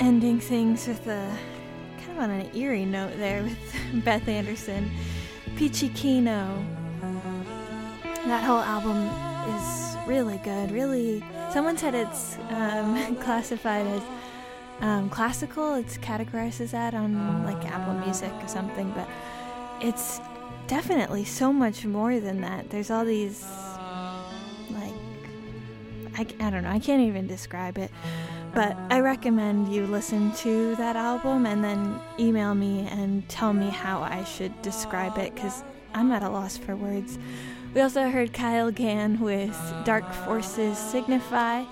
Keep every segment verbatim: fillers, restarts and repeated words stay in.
ending things with a kind of on an eerie note there with Beth Anderson. Peachy Kino. That whole album is really good. Really, someone said it's um, classified as um, classical. It's categorized as that on like Apple Music or something, but it's definitely so much more than that. There's all these like I, I don't know. I can't even describe it. But I recommend you listen to that album and then email me and tell me how I should describe it, because I'm at a loss for words. We also heard Kyle Gann with Dark Forces Signify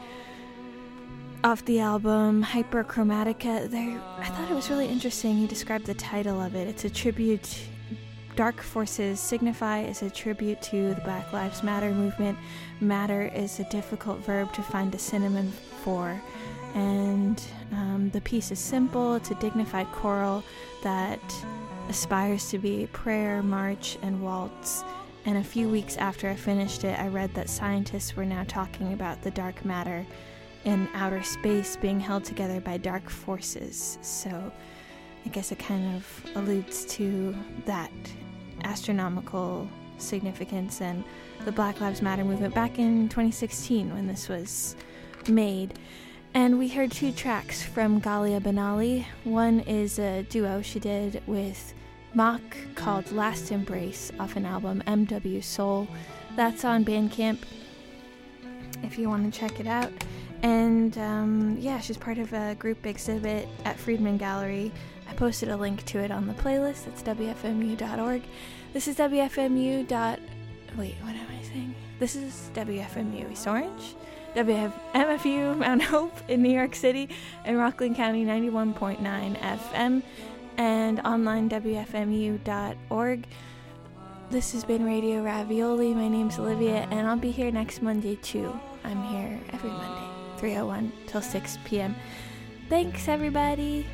off the album Hyperchromatica. There, I thought it was really interesting. He described the title of it. It's a tribute. Dark Forces Signify is a tribute to the Black Lives Matter movement. Matter is a difficult verb to find a synonym for. And um, the piece is simple. It's a dignified choral that aspires to be prayer, march, and waltz. And a few weeks after I finished it, I read that scientists were now talking about the dark matter in outer space being held together by dark forces. So I guess it kind of alludes to that astronomical significance and the Black Lives Matter movement back in twenty sixteen when this was made. And we heard two tracks from Galia Benali. One is a duo she did with Mach called Last Embrace off an album M W Soul. That's on Bandcamp if you want to check it out. And um, yeah, she's part of a group exhibit at Friedman Gallery. I posted a link to it on the playlist. It's W F M U dot org. This is W F M U. Wait, what am I saying? This is W F M U East Orange, W F M F U Mount Hope in New York City, and Rockland County ninety-one point nine F M, and online W F M U dot org. This has been Radio Ravioli. My name's Olivia, and I'll be here next Monday too. I'm here every Monday, three oh one till six p.m. Thanks, everybody.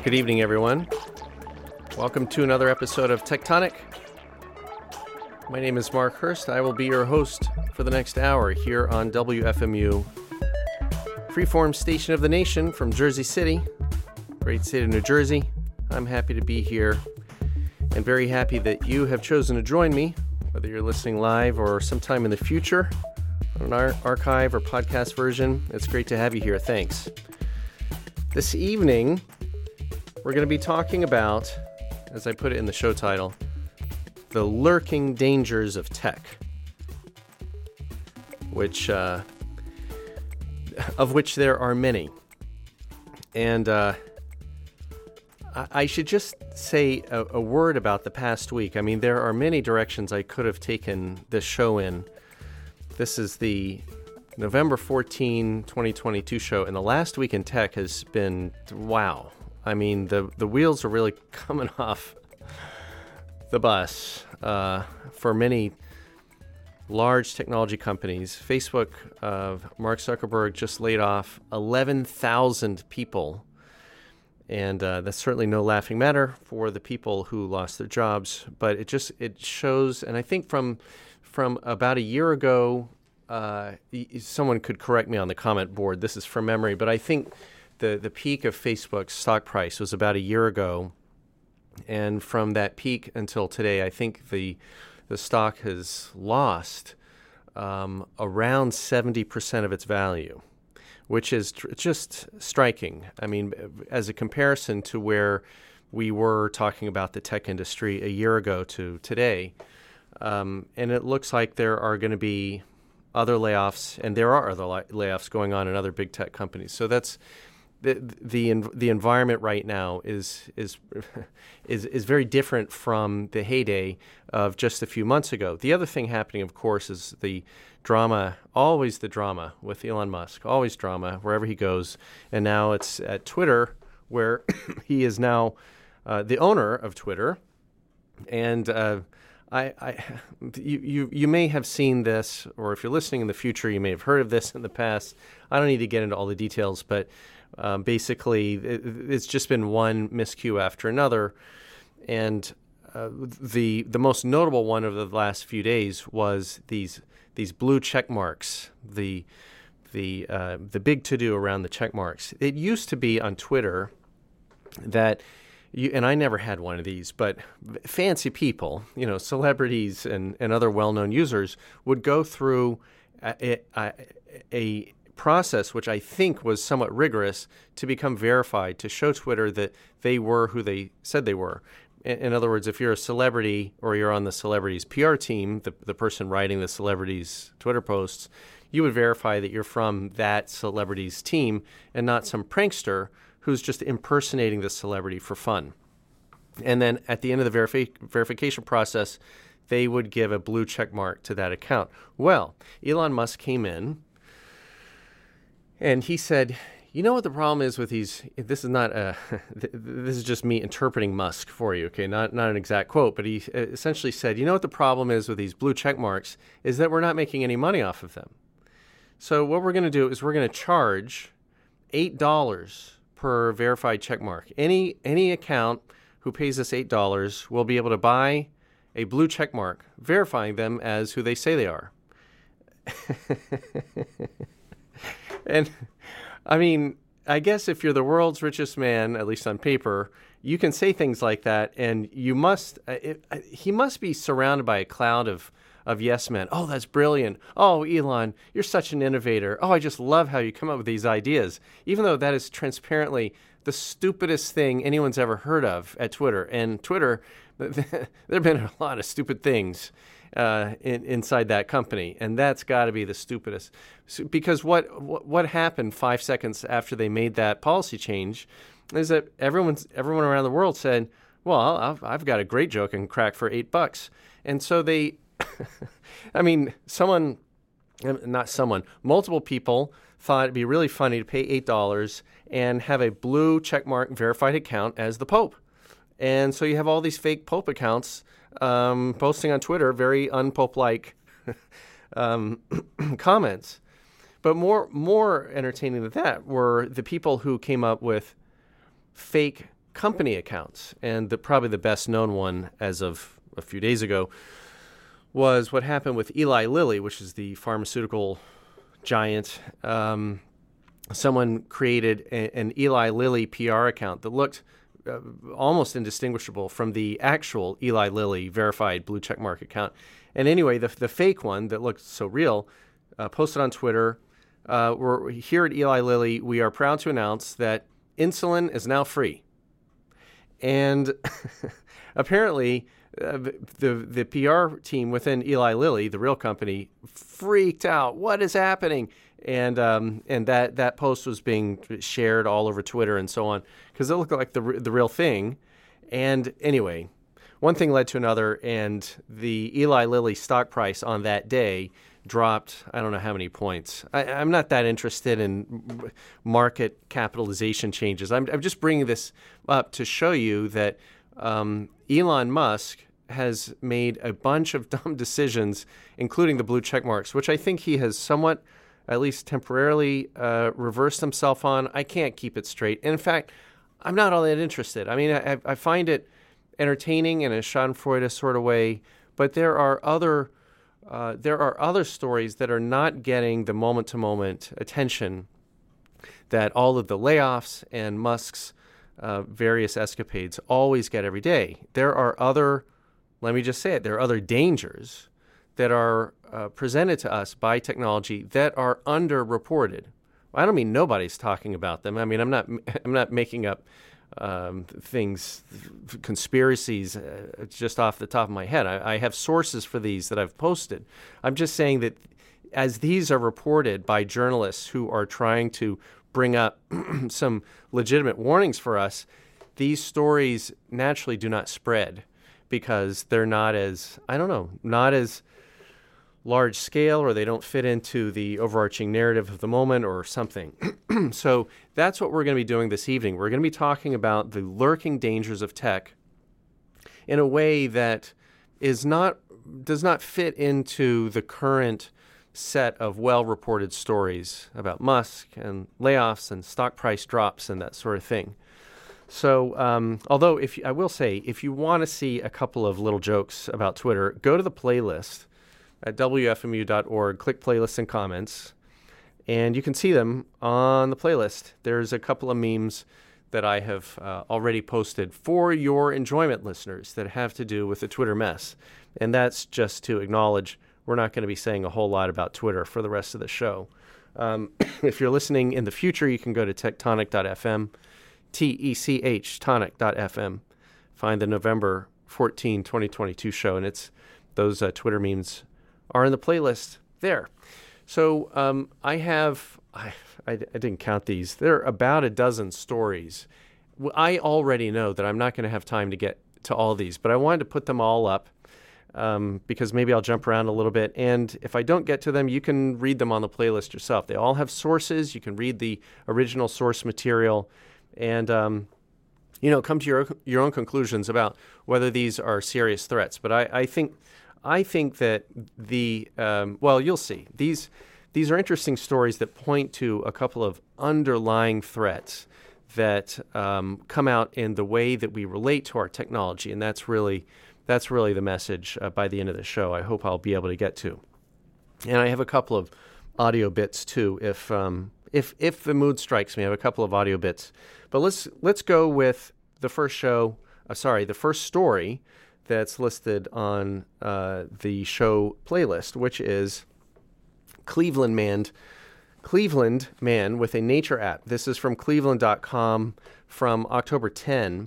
Good evening, everyone. Welcome to another episode of Tectonic. My name is Mark Hurst. I will be your host for the next hour here on W F M U, freeform station of the nation from Jersey City, great state of New Jersey. I'm happy to be here and very happy that you have chosen to join me, whether you're listening live or sometime in the future on our archive or podcast version. It's great to have you here. Thanks. This evening, we're going to be talking about, as I put it in the show title, the lurking dangers of tech, which, uh, of which there are many. And uh, I, I should just say a, a word about the past week. I mean, there are many directions I could have taken this show in. This is the November fourteenth, twenty twenty-two show, and the last week in tech has been, wow. I mean, the, the wheels are really coming off the bus uh, for many large technology companies. Facebook, uh, Mark Zuckerberg just laid off eleven thousand people, and uh, that's certainly no laughing matter for the people who lost their jobs. But it just it shows, and I think from from about a year ago, uh, someone could correct me on the comment board. This is from memory, but I think the the peak of Facebook's stock price was about a year ago. And from that peak until today, I think the the stock has lost um, around seventy percent of its value, which is tr- just striking. I mean, as a comparison to where we were talking about the tech industry a year ago to today, um, and it looks like there are going to be other layoffs, and there are other li- layoffs going on in other big tech companies. So that's The the the environment right now is is is is very different from the heyday of just a few months ago. The other thing happening, of course, is the drama, always the drama with Elon Musk, always drama wherever he goes. And now it's at Twitter, where he is now uh, the owner of Twitter. And uh, I, I you, you you may have seen this, or if you're listening in the future, you may have heard of this in the past. I don't need to get into all the details, but Um, basically, it, it's just been one miscue after another, and uh, the the most notable one of the last few days was these these blue check marks, the the uh, the big to do around the check marks. It used to be on Twitter that you, and I never had one of these, but fancy people, you know, celebrities and, and other well-known users would go through a, a, a process, which I think was somewhat rigorous, to become verified, to show Twitter that they were who they said they were. In, in other words, if you're a celebrity or you're on the celebrity's P R team, the, the person writing the celebrity's Twitter posts, you would verify that you're from that celebrity's team and not some prankster who's just impersonating the celebrity for fun. And then at the end of the verifi- verification process, they would give a blue check mark to that account. Well, Elon Musk came in, and he said, you know what the problem is with these, this is not a, this is just me interpreting Musk for you, okay, not not an exact quote, but he essentially said, you know what the problem is with these blue check marks is that we're not making any money off of them. So what we're going to do is we're going to charge eight dollars per verified check mark. Any, any account who pays us eight dollars will be able to buy a blue check mark, verifying them as who they say they are. And, I mean, I guess if you're the world's richest man, at least on paper, you can say things like that, and you must, uh, it, uh, he must be surrounded by a cloud of, of yes men. Oh, that's brilliant. Oh, Elon, you're such an innovator. Oh, I just love how you come up with these ideas, even though that is transparently the stupidest thing anyone's ever heard of at Twitter. And Twitter, there have been a lot of stupid things Uh, in, inside that company, and that's got to be the stupidest. So, because what, what what happened five seconds after they made that policy change is that everyone's everyone around the world said, "Well, I've, I've got a great joke and crack for eight bucks," and so they, I mean, someone, not someone, multiple people thought it'd be really funny to pay eight dollars and have a blue checkmark verified account as the Pope, and so you have all these fake Pope accounts Um, posting on Twitter very unpope-like um, comments. But more more entertaining than that were the people who came up with fake company accounts. And the, probably the best known one as of a few days ago was what happened with Eli Lilly, which is the pharmaceutical giant. Um, someone created a, an Eli Lilly P R account that looked uh, almost indistinguishable from the actual Eli Lilly verified blue checkmark account. And anyway, the the fake one that looked so real uh, posted on Twitter, uh, we're here at Eli Lilly, we are proud to announce that insulin is now free. And apparently uh, the the P R team within Eli Lilly, the real company, freaked out. What is happening? And um, and that, that post was being shared all over Twitter and so on because it looked like the the real thing. And anyway, one thing led to another, and the Eli Lilly stock price on that day dropped, I don't know how many points. I, I'm not that interested in market capitalization changes. I'm, I'm just bringing this up to show you that um, Elon Musk has made a bunch of dumb decisions, including the blue check marks, which I think he has somewhat, at least temporarily, uh, reversed himself on. I can't keep it straight. And in fact, I'm not all that interested. I mean, I, I find it entertaining in a Schadenfreude sort of way, but there are other uh, there are other stories that are not getting the moment-to-moment attention that all of the layoffs and Musk's uh, various escapades always get every day. There are other, let me just say it, there are other dangers that are uh, presented to us by technology that are underreported. I don't mean nobody's talking about them. I mean, I'm not I'm not making up um, things, conspiracies, uh, just off the top of my head. I, I have sources for these that I've posted. I'm just saying that as these are reported by journalists who are trying to bring up some legitimate warnings for us, these stories naturally do not spread because they're not as, I don't know, not as large scale, or they don't fit into the overarching narrative of the moment or something. So that's what we're going to be doing this evening. We're going to be talking about the lurking dangers of tech in a way that is not does not fit into the current set of well-reported stories about Musk and layoffs and stock price drops and that sort of thing. So, um, although if I will say, if you want to see a couple of little jokes about Twitter, go to the playlist at W F M U dot org, click playlists and comments, and you can see them on the playlist. There's a couple of memes that I have uh, already posted for your enjoyment, listeners, that have to do with the Twitter mess. And that's just to acknowledge we're not going to be saying a whole lot about Twitter for the rest of the show. Um, if you're listening in the future, you can go to tectonic dot f m, T E C H, tonic dot f m. Find the November fourteenth, twenty twenty-two show, and it's those uh, Twitter memes are in the playlist there. So um, I have, I, I, I didn't count these. There are about a dozen stories. I already know that I'm not going to have time to get to all these, but I wanted to put them all up um, because maybe I'll jump around a little bit. And if I don't get to them, you can read them on the playlist yourself. They all have sources. You can read the original source material and, um, you know, come to your, your own conclusions about whether these are serious threats. But I, I think... I think that the, um, well, you'll see. These these are interesting stories that point to a couple of underlying threats that um, come out in the way that we relate to our technology, and that's really that's really the message uh, by the end of the show. I hope I'll be able to get to. And I have a couple of audio bits too, if um, if if the mood strikes me. I have a couple of audio bits, but let's let's go with the first show. Uh, sorry, the first story that's listed on uh, the show playlist, which is Cleveland Man, Cleveland Man with a nature app. This is from cleveland dot com from October tenth.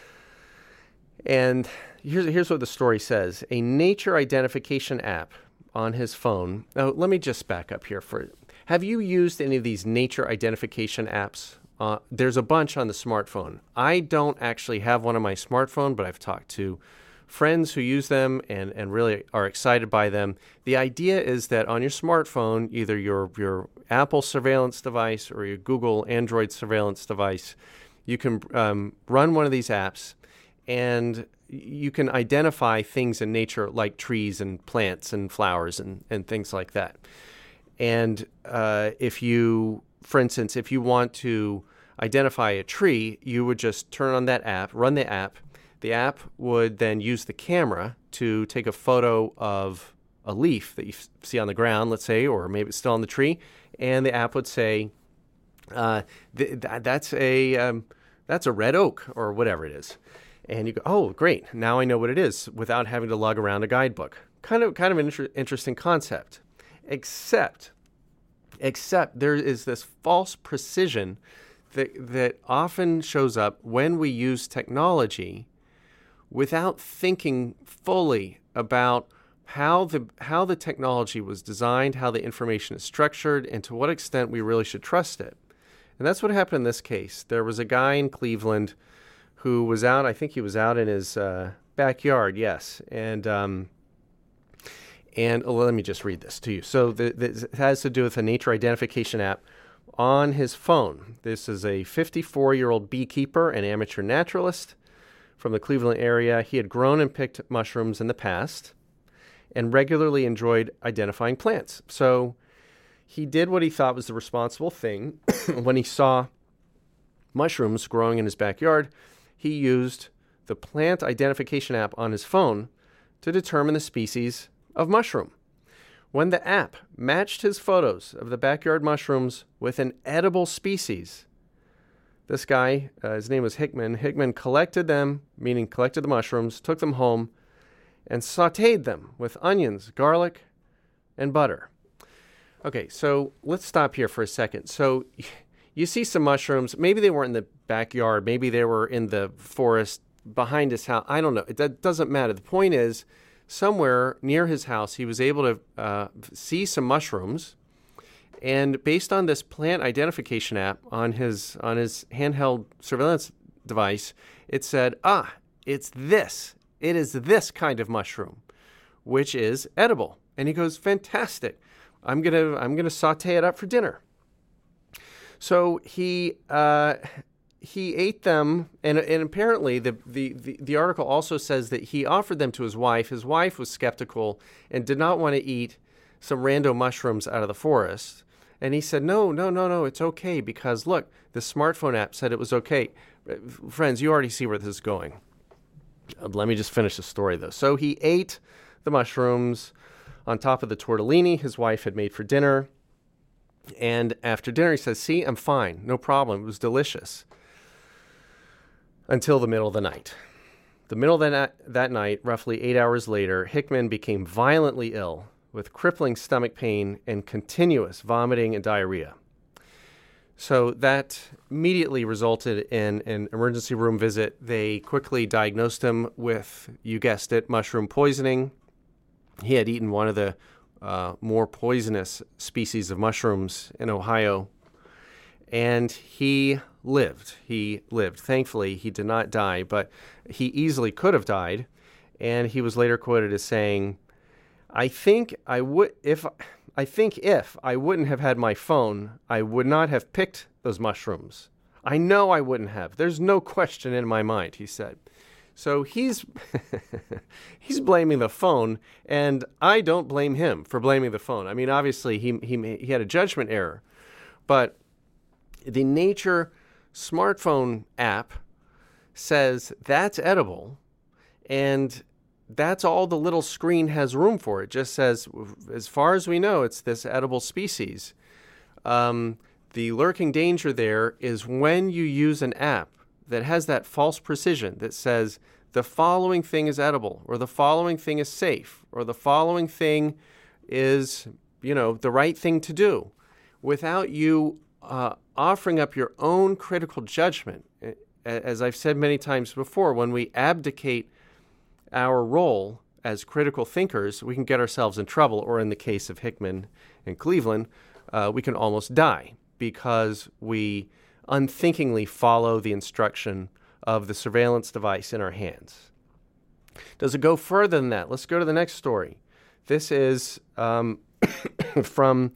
And here's, here's what the story says. A nature identification app on his phone. Now, let me just back up here for have you used any of these nature identification apps? Uh, there's a bunch on the smartphone. I don't actually have one on my smartphone, but I've talked to friends who use them and, and really are excited by them. The idea is that on your smartphone, either your, your Apple surveillance device or your Google Android surveillance device, you can um, run one of these apps and you can identify things in nature like trees and plants and flowers and, and things like that. And uh, if you, for instance, if you want to identify a tree, you would just turn on that app, run the app. The app would then use the camera to take a photo of a leaf that you see on the ground, let's say, or maybe it's still on the tree, and the app would say, uh, th- th- that's a um, that's a red oak or whatever it is. And you go, oh, great, now I know what it is without having to lug around a guidebook. Kind of kind of an inter- interesting concept, except, except there is this false precision that that often shows up when we use technology without thinking fully about how the how the technology was designed, how the information is structured, and to what extent we really should trust it. And that's what happened in this case. There was a guy in Cleveland who was out, I think he was out in his uh, backyard, yes. And um, and well, let me just read this to you. So the, the, it has to do with a nature identification app on his phone. This is a fifty-four-year-old beekeeper and amateur naturalist from the Cleveland area. He had grown and picked mushrooms in the past and regularly enjoyed identifying plants. So he did what he thought was the responsible thing. When he saw mushrooms growing in his backyard, he used the plant identification app on his phone to determine the species of mushroom. When the app matched his photos of the backyard mushrooms with an edible species, this guy, uh, his name was Hickman, Hickman collected them, meaning collected the mushrooms, took them home, and sautéed them with onions, garlic, and butter. Okay, so let's stop here for a second. So you see some mushrooms. Maybe they weren't in the backyard. Maybe they were in the forest behind his house. I don't know. It that doesn't matter. The point is, somewhere near his house, he was able to uh, see some mushrooms. And based on this plant identification app on his on his handheld surveillance device, it said, ah, it's this. It is this kind of mushroom, which is edible. And he goes, fantastic. I'm gonna I'm gonna saute it up for dinner. So he uh, he ate them, and and apparently the, the, the, the article also says that he offered them to his wife. His wife was skeptical and did not want to eat some rando mushrooms out of the forest. And he said, no, no, no, no, it's okay because, look, the smartphone app said it was okay. Friends, you already see where this is going. Uh, let me just finish the story, though. So he ate the mushrooms on top of the tortellini his wife had made for dinner. And after dinner, he says, see, I'm fine. No problem. It was delicious. Until the middle of the night. The middle of that, that night, roughly eight hours later, Hickman became violently ill with crippling stomach pain and continuous vomiting and diarrhea. So that immediately resulted in an emergency room visit. They quickly diagnosed him with, you guessed it, mushroom poisoning. He had eaten one of the uh, more poisonous species of mushrooms in Ohio, and he lived. He lived. Thankfully, he did not die, but he easily could have died, and he was later quoted as saying, I think I would if I think if I wouldn't have had my phone, I would not have picked those mushrooms. I know I wouldn't have. There's no question in my mind, he said. So he's he's blaming the phone, and I don't blame him for blaming the phone. I mean, obviously he he he had a judgment error, but the Nature smartphone app says that's edible, and that's all the little screen has room for. It just says, as far as we know, it's this edible species. Um, the lurking danger there is when you use an app that has that false precision that says the following thing is edible, or the following thing is safe, or the following thing is, you know, the right thing to do, without you uh, offering up your own critical judgment. As I've said many times before, when we abdicate our role as critical thinkers, we can get ourselves in trouble, or in the case of Hickman and Cleveland, uh, we can almost die because we unthinkingly follow the instruction of the surveillance device in our hands. Does it go further than that? Let's go to the next story. This is um, from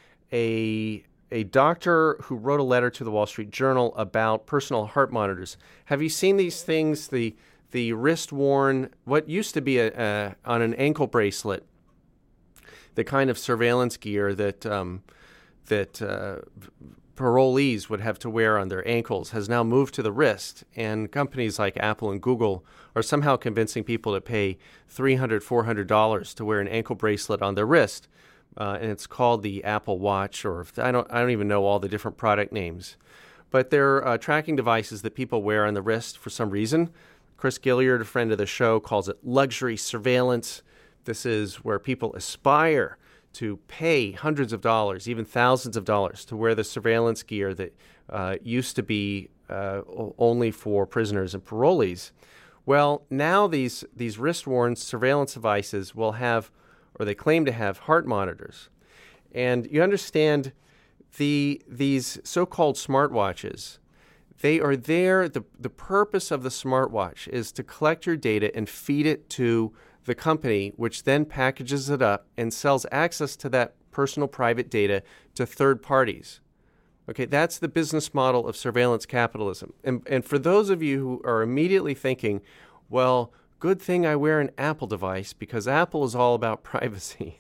a a doctor who wrote a letter to the Wall Street Journal about personal heart monitors. Have you seen these things? The the wrist-worn, what used to be a, a on an ankle bracelet, the kind of surveillance gear that um, that uh, parolees would have to wear on their ankles has now moved to the wrist, and companies like Apple and Google are somehow convincing people to pay three hundred dollars, four hundred dollars to wear an ankle bracelet on their wrist, uh, and it's called the Apple Watch, or I don't, I don't even know all the different product names. But they're uh, tracking devices that people wear on the wrist for some reason. Chris Gilliard, a friend of the show, calls it luxury surveillance. This is where people aspire to pay hundreds of dollars, even thousands of dollars, to wear the surveillance gear that uh, used to be uh, only for prisoners and parolees. Well, now these, these wrist-worn surveillance devices will have, or they claim to have, heart monitors. And you understand the these so-called smartwatches, they are there, the, the purpose of the smartwatch is to collect your data and feed it to the company, which then packages it up and sells access to that personal private data to third parties. Okay, that's the business model of surveillance capitalism. And, and for those of you who are immediately thinking, well, good thing I wear an Apple device because Apple is all about privacy.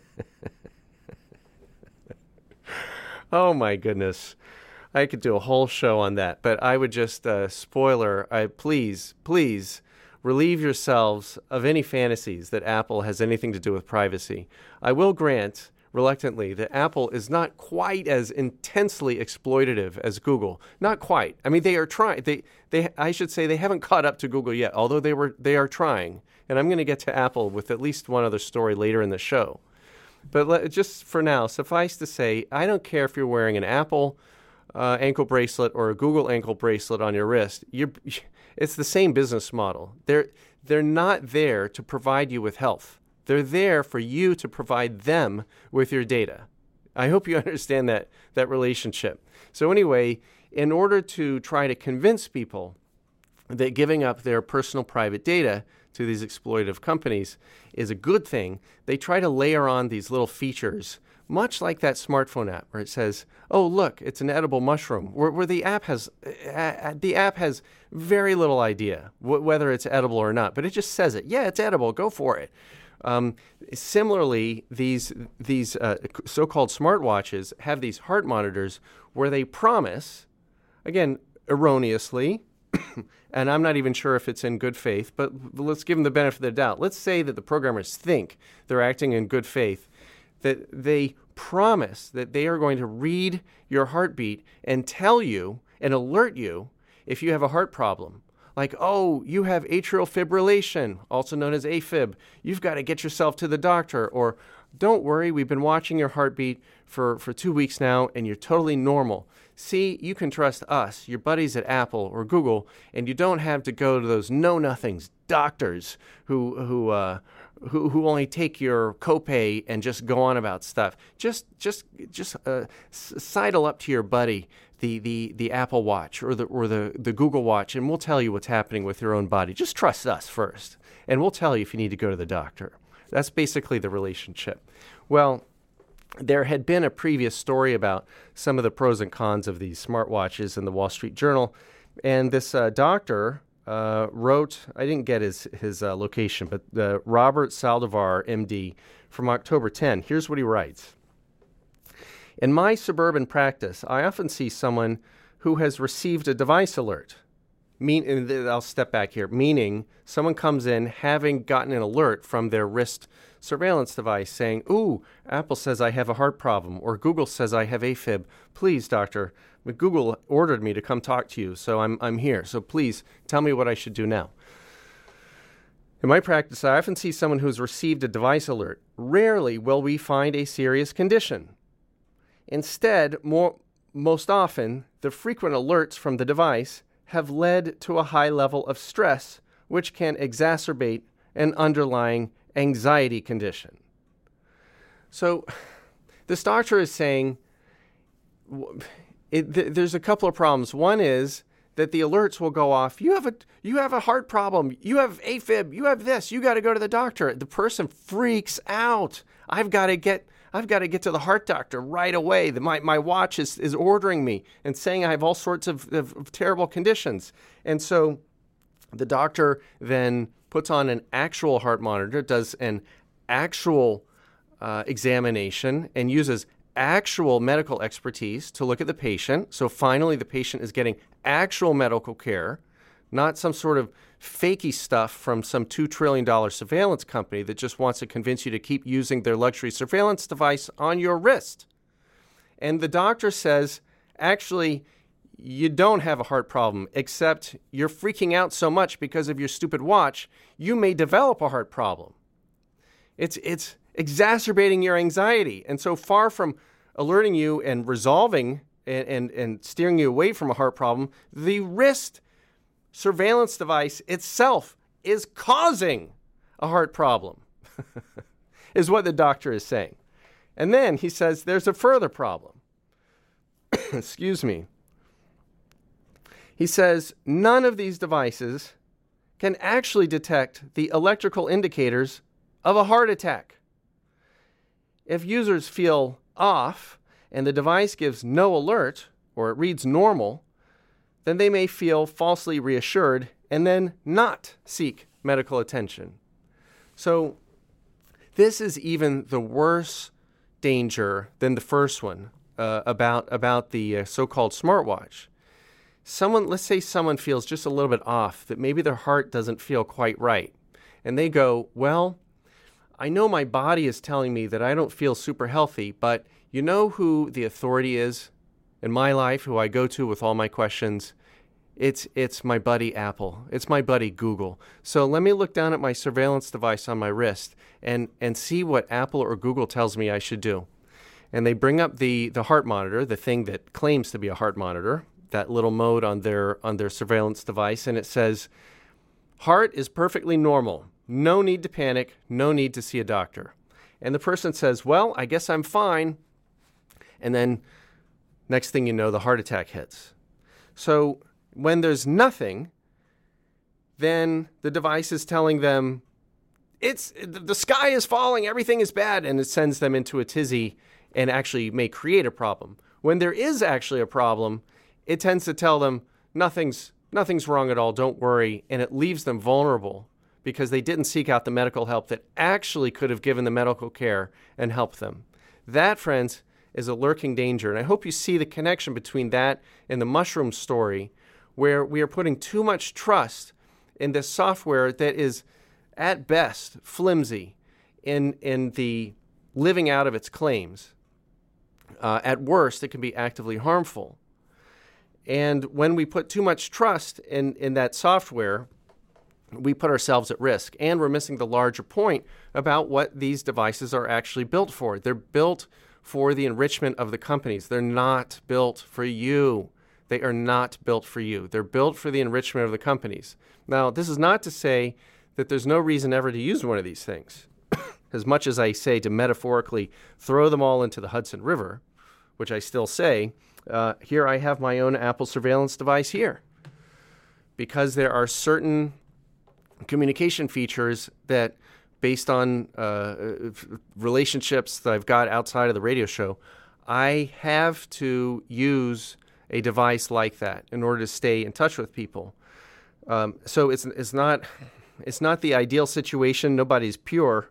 Oh my goodness. I could do a whole show on that, but I would just, uh, spoiler, I please, please, relieve yourselves of any fantasies that Apple has anything to do with privacy. I will grant, reluctantly, that Apple is not quite as intensely exploitative as Google. Not quite. I mean, they are trying. They, they, I should say, they haven't caught up to Google yet, although they were, they are trying. And I'm going to get to Apple with at least one other story later in the show. But let, just for now, suffice to say, I don't care if you're wearing an Apple uh, ankle bracelet or a Google ankle bracelet on your wrist. You're, it's the same business model. They're, they're not there to provide you with health. They're there for you to provide them with your data. I hope you understand that, that relationship. So anyway, in order to try to convince people that giving up their personal private data to these exploitative companies is a good thing, they try to layer on these little features, much like that smartphone app where it says, oh, look, it's an edible mushroom, where, where the app has uh, the app has very little idea w- whether it's edible or not, but it just says it. Yeah, it's edible. Go for it. Um, similarly, these these uh, so-called smartwatches have these heart monitors where they promise, again, erroneously, and I'm not even sure if it's in good faith, but let's give them the benefit of the doubt. Let's say that the programmers think they're acting in good faith, that they promise that they are going to read your heartbeat and tell you and alert you if you have a heart problem. Like, oh, you have atrial fibrillation, also known as AFib. You've got to get yourself to the doctor. Or, don't worry, we've been watching your heartbeat for, for two weeks now, and you're totally normal. See, you can trust us, your buddies at Apple or Google, and you don't have to go to those know-nothings doctors who who uh, who who only take your copay and just go on about stuff. Just just just uh, sidle up to your buddy, the, the, the Apple Watch or the or the, the Google Watch, and we'll tell you what's happening with your own body. Just trust us first, and we'll tell you if you need to go to the doctor. That's basically the relationship. Well, there had been a previous story about some of the pros and cons of these smartwatches in the Wall Street Journal, and this uh, doctor uh, wrote, I didn't get his, his uh, location, but uh, Robert Saldivar, M D, from October tenth. Here's what he writes. In my suburban practice, I often see someone who has received a device alert. Mean, I'll step back here, meaning someone comes in having gotten an alert from their wrist surveillance device saying, ooh, Apple says I have a heart problem, or Google says I have AFib. Please, doctor, Google ordered me to come talk to you, so I'm I'm here. So please tell me what I should do now. In my practice, I often see someone who's received a device alert. Rarely will we find a serious condition. Instead, more, most often, the frequent alerts from the device have led to a high level of stress, which can exacerbate an underlying anxiety condition. So this doctor is saying it, th- there's a couple of problems. One is that the alerts will go off. You have a you have a heart problem. You have AFib. You have this. You got to go to the doctor. The person freaks out. I've got to get I've got to get to the heart doctor right away. The, my, my watch is, is ordering me and saying I have all sorts of, of, of terrible conditions. And so the doctor then puts on an actual heart monitor, does an actual uh, examination, and uses actual medical expertise to look at the patient. So finally, the patient is getting actual medical care, not some sort of fakey stuff from some two trillion dollars surveillance company that just wants to convince you to keep using their luxury surveillance device on your wrist. And the doctor says, actually, you don't have a heart problem, except you're freaking out so much because of your stupid watch, you may develop a heart problem. It's it's exacerbating your anxiety. And so far from alerting you and resolving and, and, and steering you away from a heart problem, the wrist surveillance device itself is causing a heart problem, is what the doctor is saying. And then he says there's a further problem. Excuse me. He says none of these devices can actually detect the electrical indicators of a heart attack. If users feel off and the device gives no alert or it reads normal, then they may feel falsely reassured and then not seek medical attention. So this is even the worse danger than the first one uh, about, about the uh, so-called smartwatch. Someone, let's say someone feels just a little bit off, that maybe their heart doesn't feel quite right. And they go, well, I know my body is telling me that I don't feel super healthy, but you know who the authority is in my life, who I go to with all my questions? It's it's my buddy Apple. It's my buddy Google. So let me look down at my surveillance device on my wrist and, and see what Apple or Google tells me I should do. And they bring up the, the heart monitor, the thing that claims to be a heart monitor, that little mode on their on their surveillance device, and it says, heart is perfectly normal. No need to panic. No need to see a doctor. And the person says, well, I guess I'm fine. And then next thing you know, the heart attack hits. So when there's nothing, then the device is telling them, it's the sky is falling, everything is bad, and it sends them into a tizzy and actually may create a problem. When there is actually a problem, it tends to tell them nothing's nothing's wrong at all, don't worry, and it leaves them vulnerable because they didn't seek out the medical help that actually could have given the medical care and helped them. That, friends, is a lurking danger, and I hope you see the connection between that and the mushroom story, where we are putting too much trust in this software that is, at best, flimsy in, in the living out of its claims. Uh, at worst, it can be actively harmful. And when we put too much trust in, in that software, we put ourselves at risk. And we're missing the larger point about what these devices are actually built for. They're built for the enrichment of the companies. They're not built for you. They are not built for you. They're built for the enrichment of the companies. Now, this is not to say that there's no reason ever to use one of these things. As much as I say to metaphorically throw them all into the Hudson River, which I still say, uh, here I have my own Apple surveillance device here. Because there are certain communication features that, based on uh, relationships that I've got outside of the radio show, I have to use a device like that in order to stay in touch with people. Um, so it's it's not it's not the ideal situation. Nobody's pure,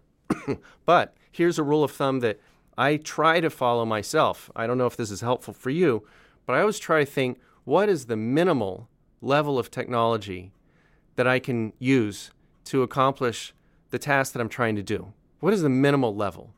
but here's a rule of thumb that I try to follow myself. I don't know if this is helpful for you, but I always try to think, what is the minimal level of technology that I can use to accomplish the task that I'm trying to do? What is the minimal level?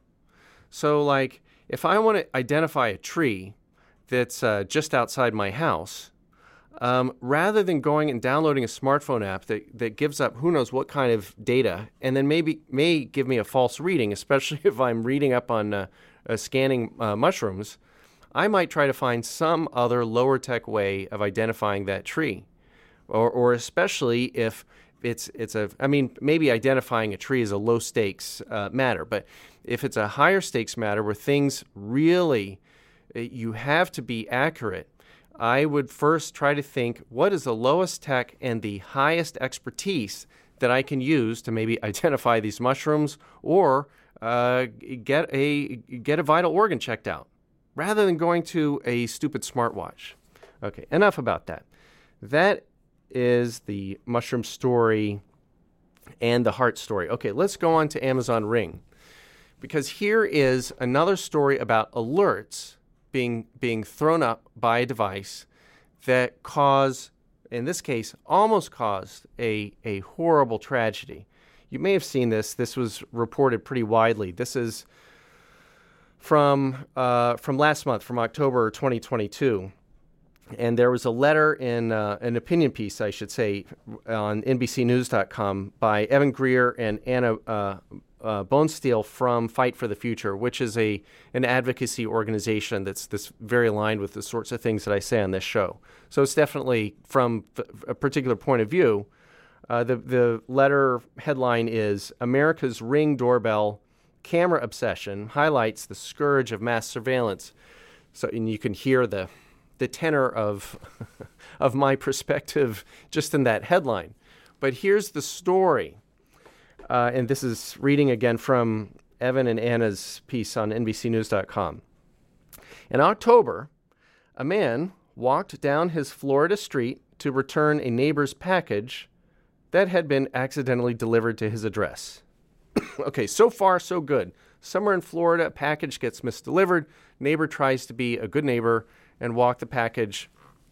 So, like, if I want to identify a tree that's uh, just outside my house, um, rather than going and downloading a smartphone app that, that gives up who knows what kind of data and then maybe may give me a false reading, especially if I'm reading up on uh, uh, scanning uh, mushrooms, I might try to find some other lower tech way of identifying that tree. Or, or especially if it's it's a, I mean, maybe identifying a tree is a low stakes uh, matter, but if it's a higher stakes matter where things really, you have to be accurate, I would first try to think, what is the lowest tech and the highest expertise that I can use to maybe identify these mushrooms or uh, get a get a vital organ checked out, rather than going to a stupid smartwatch. Okay, enough about that. That is the mushroom story and the heart story. Okay, let's go on to Amazon Ring. because here is another story about alerts being being thrown up by a device that cause, in this case, almost caused a, a horrible tragedy. You may have seen this. This was reported pretty widely. This is from uh, from last month, from October twenty twenty-two. And there was a letter in uh, an opinion piece, I should say, on N B C News dot com by Evan Greer and Anna uh, uh, Bonesteel from Fight for the Future, which is a an advocacy organization that's that's very aligned with the sorts of things that I say on this show. So it's definitely from a particular point of view. Uh, the the letter headline is "America's Ring Doorbell Camera Obsession Highlights the Scourge of Mass Surveillance." So, and you can hear the the tenor of of my perspective just in that headline. But here's the story. Uh, and this is reading again from Evan and Anna's piece on N B C News dot com. In October, a man walked down his Florida street to return a neighbor's package that had been accidentally delivered to his address. Okay, so far so good. Somewhere in Florida, a package gets misdelivered. Neighbor tries to be a good neighbor and walk the package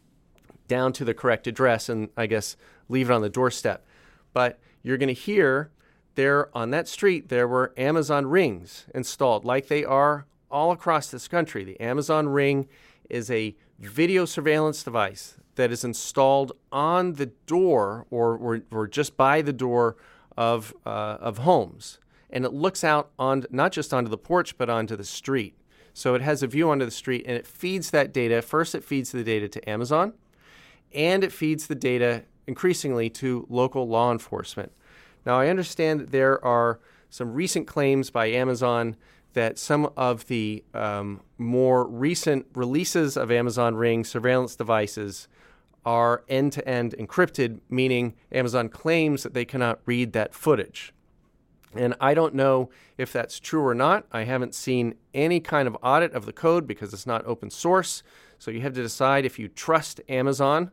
down to the correct address and, I guess, leave it on the doorstep. But you're going to hear there on that street, there were Amazon Rings installed like they are all across this country. The Amazon Ring is a video surveillance device that is installed on the door or, or, or just by the door of, uh, of homes. And it looks out on not just onto the porch, but onto the street. So it has a view onto the street, and it feeds that data. First, it feeds the data to Amazon, and it feeds the data increasingly to local law enforcement. Now, I understand that there are some recent claims by Amazon that some of the um, more recent releases of Amazon Ring surveillance devices are end-to-end encrypted, meaning Amazon claims that they cannot read that footage. And I don't know if that's true or not. I haven't seen any kind of audit of the code because it's not open source. So you have to decide if you trust Amazon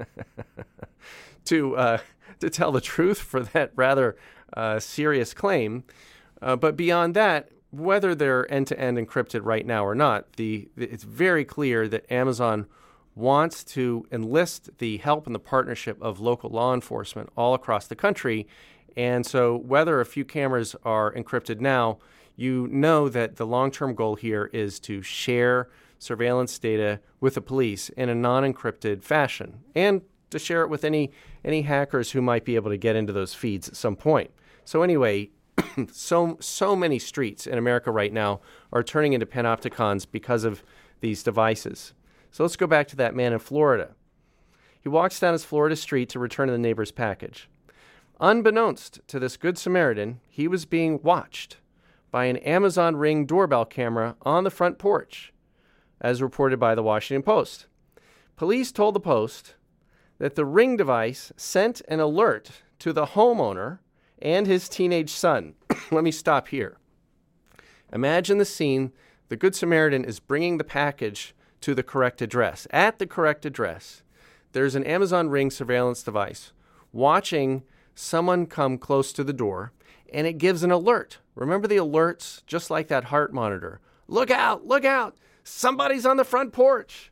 to uh, to tell the truth for that rather uh, serious claim. Uh, but beyond that, whether they're end-to-end encrypted right now or not, the it's very clear that Amazon wants to enlist the help and the partnership of local law enforcement all across the country. And so whether a few cameras are encrypted now, you know that the long-term goal here is to share surveillance data with the police in a non-encrypted fashion and to share it with any any hackers who might be able to get into those feeds at some point. So anyway, so so many streets in America right now are turning into panopticons because of these devices. So let's go back to that man in Florida. He walks down his Florida street to return the neighbor's package. Unbeknownst to this Good Samaritan, he was being watched by an Amazon Ring doorbell camera on the front porch, as reported by the Washington Post. Police told the Post that the Ring device sent an alert to the homeowner and his teenage son. Let me stop here. Imagine the scene. The Good Samaritan is bringing the package to the correct address. At the correct address, there's an Amazon Ring surveillance device watching someone come close to the door, and it gives an alert. Remember the alerts, just like that heart monitor. Look out, look out, somebody's on the front porch.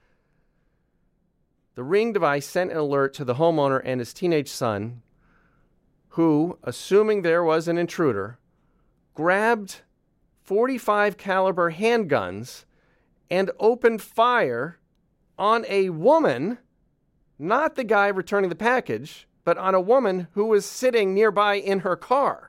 The Ring device sent an alert to the homeowner and his teenage son, who, assuming there was an intruder, grabbed forty-five caliber handguns and opened fire on a woman, not the guy returning the package, but on a woman who was sitting nearby in her car.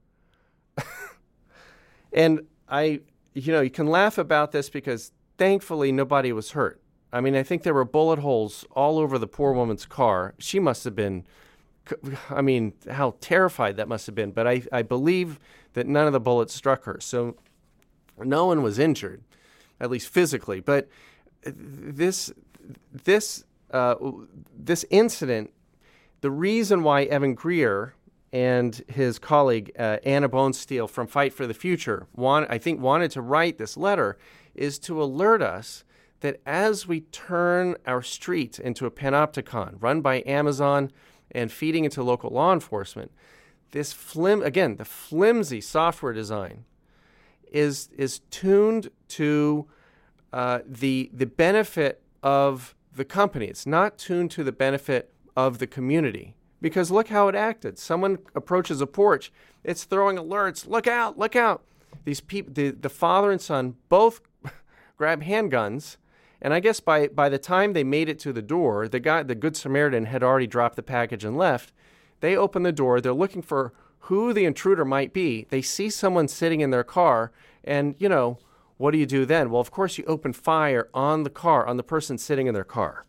And I, you know, you can laugh about this because thankfully nobody was hurt. I mean, I think there were bullet holes all over the poor woman's car. She must have been, I mean, how terrified that must have been. But I, I believe that none of the bullets struck her. So no one was injured, at least physically. But this, this, uh, this incident, the reason why Evan Greer and his colleague uh, Anna Bonesteel from Fight for the Future, want, I think, wanted to write this letter is to alert us that as we turn our street into a panopticon run by Amazon and feeding into local law enforcement, this flim again, the flimsy software design is is tuned to uh, the the benefit of the company. It's not tuned to the benefit of the community. Because look how it acted. Someone approaches a porch. It's throwing alerts. Look out, look out. These people, the, the father and son both grab handguns. And I guess by, by the time they made it to the door, the guy, the Good Samaritan had already dropped the package and left. They open the door. They're looking for who the intruder might be. They see someone sitting in their car. And, you know, what do you do then? Well, of course, you open fire on the car, on the person sitting in their car.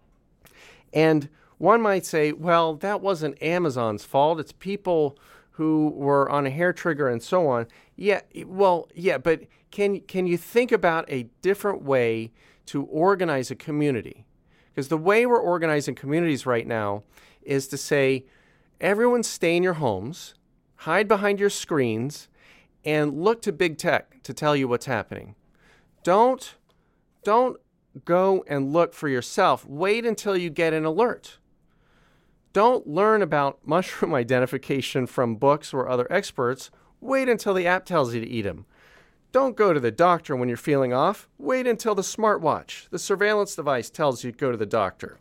And one might say, well, that wasn't Amazon's fault. It's people who were on a hair trigger and so on. Yeah, well, yeah, but can can you think about a different way to organize a community? Because the way we're organizing communities right now is to say, everyone stay in your homes, hide behind your screens, and look to big tech to tell you what's happening. Don't, don't go and look for yourself. Wait until you get an alert. Don't learn about mushroom identification from books or other experts. Wait until the app tells you to eat them. Don't go to the doctor when you're feeling off. Wait until the smartwatch, the surveillance device, tells you to go to the doctor.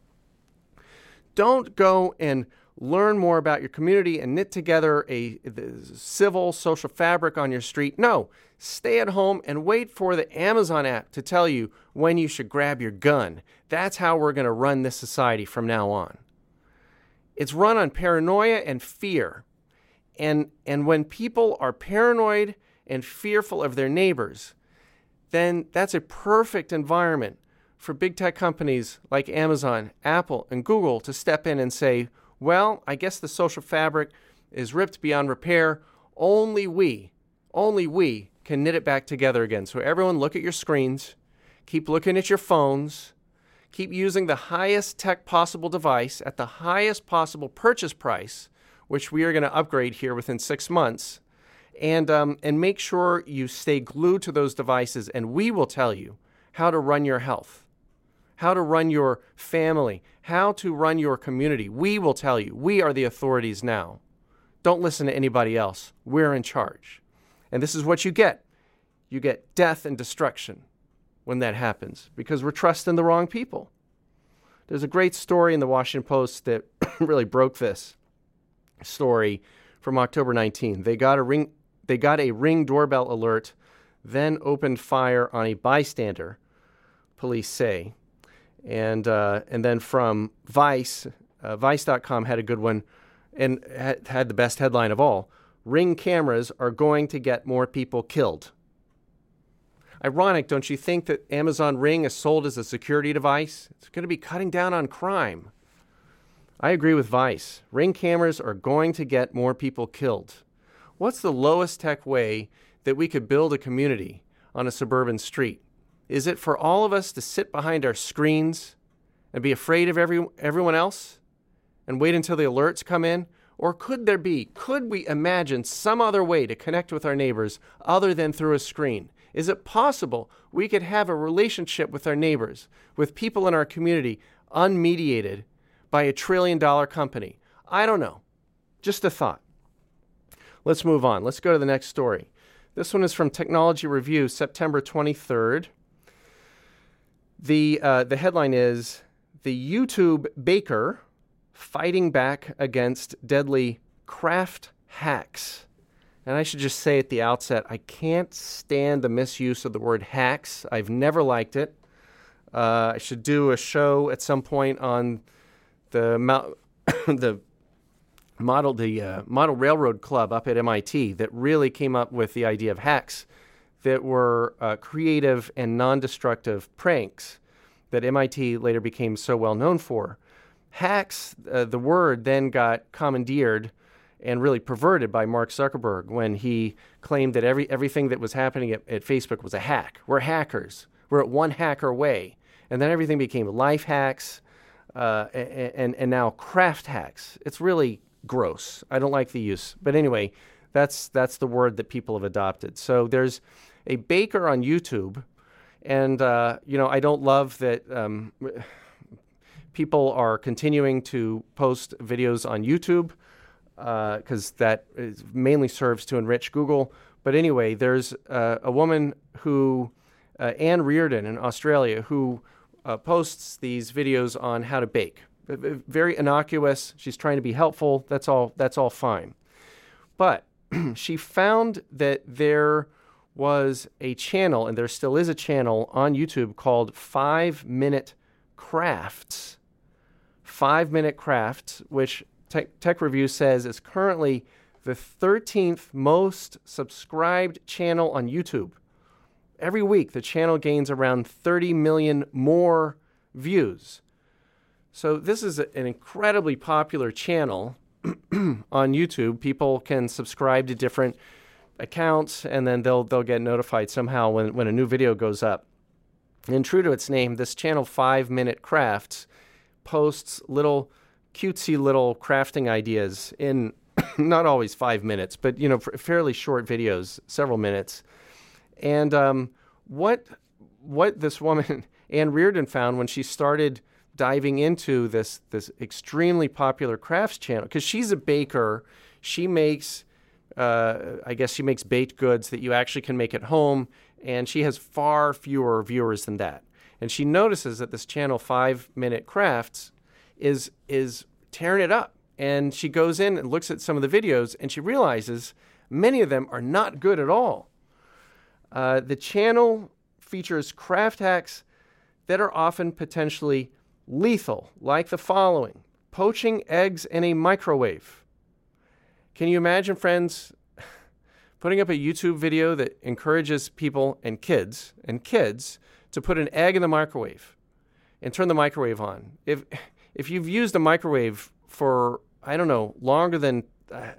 Don't go and learn more about your community and knit together a civil social fabric on your street. No, stay at home and wait for the Amazon app to tell you when you should grab your gun. That's how we're going to run this society from now on. It's run on paranoia and fear. And, and when people are paranoid and fearful of their neighbors, then that's a perfect environment for big tech companies like Amazon, Apple, and Google to step in and say, well, I guess the social fabric is ripped beyond repair. Only we, only we can knit it back together again. So everyone look at your screens, keep looking at your phones, keep using the highest tech possible device at the highest possible purchase price, which we are going to upgrade here within six months, and um, and make sure you stay glued to those devices, and we will tell you how to run your health, how to run your family, how to run your community. We will tell you. We are the authorities now. Don't listen to anybody else. We're in charge. And this is what you get. You get death and destruction when that happens, because we're trusting the wrong people. There's a great story in the Washington Post that really broke this story from October nineteenth. They got a ring, they got a Ring doorbell alert, then opened fire on a bystander, police say. And uh, and then from Vice, uh, Vice dot com had a good one and had, had the best headline of all. Ring cameras are going to get more people killed. Ironic, don't you think, that Amazon Ring is sold as a security device? It's going to be cutting down on crime. I agree with Vice. Ring cameras are going to get more people killed. What's the lowest tech way that we could build a community on a suburban street? Is it for all of us to sit behind our screens and be afraid of every, everyone else and wait until the alerts come in? Or could there be, could we imagine some other way to connect with our neighbors other than through a screen? Is it possible we could have a relationship with our neighbors, with people in our community, unmediated by a trillion dollar company? I don't know. Just a thought. Let's move on. Let's go to the next story. This one is from Technology Review, September twenty-third. The, uh, the headline is, "The YouTube Baker Fighting Back Against Deadly Craft Hacks." And I should just say at the outset, I can't stand the misuse of the word hacks. I've never liked it. Uh, I should do a show at some point on the mo- the model the uh, Model Railroad Club up at M I T that really came up with the idea of hacks that were uh, creative and non-destructive pranks that M I T later became so well known for. Hacks, uh, the word then got commandeered and really perverted by Mark Zuckerberg when he claimed that every everything that was happening at, at Facebook was a hack. We're hackers. We're at one hacker away. And then everything became life hacks uh, and, and now craft hacks. It's really gross. I don't like the use. But anyway, that's that's the word that people have adopted. So there's a baker on YouTube. And, uh, you know, I don't love that um, people are continuing to post videos on YouTube, because uh, that is, mainly serves to enrich Google. But anyway, there's uh, a woman who, uh, Anne Reardon in Australia, who uh, posts these videos on how to bake. Very innocuous. She's trying to be helpful. That's all. That's all fine. But she found that there was a channel, and there still is a channel on YouTube called Five Minute Crafts. Five Minute Crafts, which Tech, Tech Review says is currently the thirteenth most subscribed channel on YouTube. Every week, the channel gains around thirty million more views. So this is a, an incredibly popular channel on YouTube. People can subscribe to different accounts, and then they'll they'll get notified somehow when, when a new video goes up. And true to its name, this channel, Five Minute Crafts, posts little cutesy little crafting ideas in not always five minutes, but you know, fairly short videos, several minutes. And um, what what this woman Anne Reardon found when she started diving into this this extremely popular crafts channel, because she's a baker, she makes uh, I guess she makes baked goods that you actually can make at home, and she has far fewer viewers than that. And she notices that this channel, Five Minute Crafts, is is tearing it up. And she goes in and looks at some of the videos, and she realizes many of them are not good at all. Uh, the channel features craft hacks that are often potentially lethal, like the following: poaching eggs in a microwave. Can you imagine, friends, putting up a YouTube video that encourages people and kids and kids to put an egg in the microwave and turn the microwave on? If if you've used a microwave for, I don't know, longer than, uh,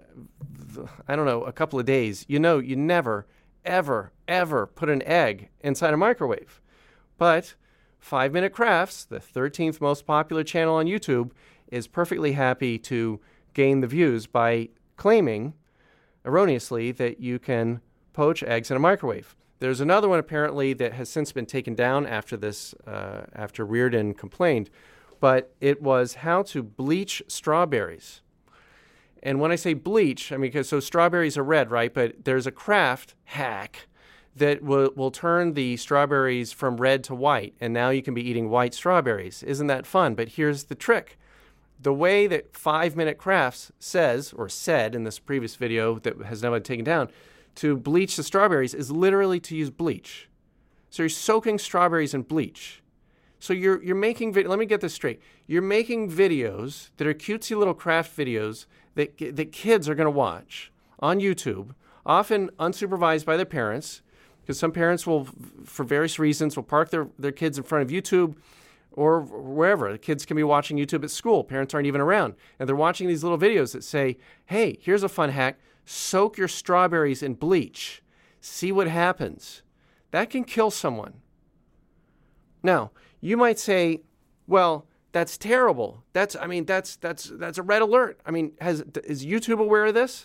I don't know, a couple of days, you know you never, ever, ever put an egg inside a microwave. But Five Minute Crafts, the thirteenth most popular channel on YouTube, is perfectly happy to gain the views by claiming, erroneously, that you can poach eggs in a microwave. There's another one apparently that has since been taken down after this, uh, after Reardon complained, but it was how to bleach strawberries. And when I say bleach, I mean, because so strawberries are red, right? But there's a craft hack that will, will turn the strawberries from red to white, and now you can be eating white strawberries. Isn't that fun? But here's the trick. The way that Five Minute Crafts says, or said in this previous video that has now been taken down, to bleach the strawberries is literally to use bleach. So you're soaking strawberries in bleach. So you're you're making, vid- let me get this straight. You're making videos that are cutesy little craft videos that, that kids are going to watch on YouTube, often unsupervised by their parents, because some parents will, for various reasons, will park their, their kids in front of YouTube or wherever. The kids can be watching YouTube at school. Parents aren't even around. And they're watching these little videos that say, hey, here's a fun hack. Soak your strawberries in bleach. See what happens. That can kill someone. Now, you might say, well, that's terrible. That's, I mean, that's that's that's a red alert. I mean, has is YouTube aware of this?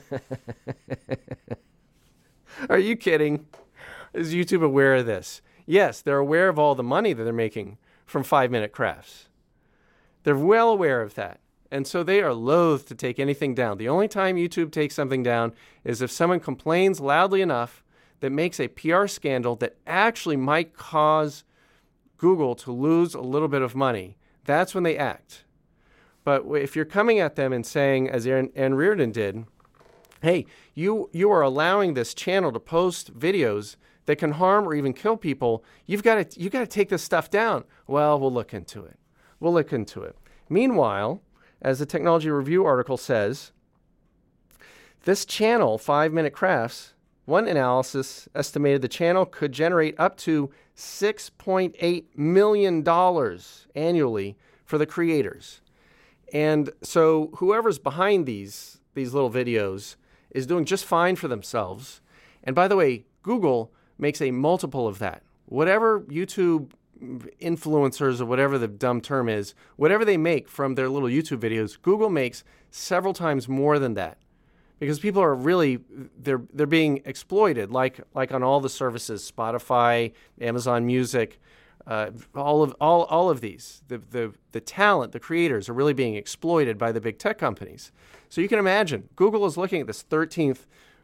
Are you kidding? Is YouTube aware of this? Yes, they're aware of all the money that they're making from Five Minute Crafts. They're well aware of that. And so they are loath to take anything down. The only time YouTube takes something down is if someone complains loudly enough that makes a P R scandal that actually might cause Google to lose a little bit of money. That's when they act. But if you're coming at them and saying, as Anne, Anne Reardon did, hey, you you are allowing this channel to post videos that can harm or even kill people, you've got to you got to take this stuff down. Well, we'll look into it. We'll look into it. Meanwhile, as the Technology Review article says, this channel, Five Minute Crafts, one analysis estimated the channel could generate up to six point eight million dollars annually for the creators. And so whoever's behind these, these little videos is doing just fine for themselves. And by the way, Google makes a multiple of that. Whatever YouTube influencers, or whatever the dumb term is, whatever they make from their little YouTube videos, Google makes several times more than that. Because people are really, they're they're being exploited, like like on all the services, Spotify, Amazon Music, uh, all of all all of these. The, the the talent, the creators are really being exploited by the big tech companies. So you can imagine, Google is looking at this thirteenth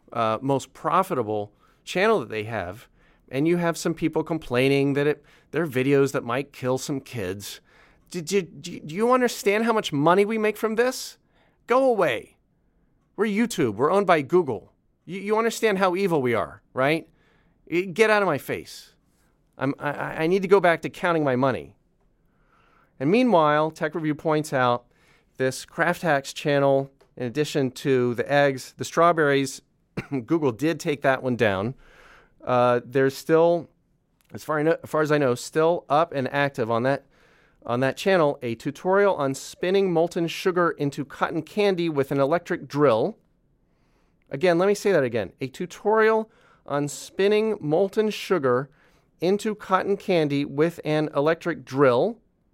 uh, most profitable channel that they have, and you have some people complaining that it, they're videos that might kill some kids. Did you, do you understand how much money we make from this? Go away. We're YouTube. We're owned by Google. You, you understand how evil we are, right? Get out of my face. I'm, I, I need to go back to counting my money. And meanwhile, Tech Review points out this Kraft Hacks channel, in addition to the eggs, the strawberries, Google did take that one down. Uh, there's still, as far, as far as I know, still up and active on that on that channel, a tutorial on spinning molten sugar into cotton candy with an electric drill. Again, let me say that again. A tutorial on spinning molten sugar into cotton candy with an electric drill.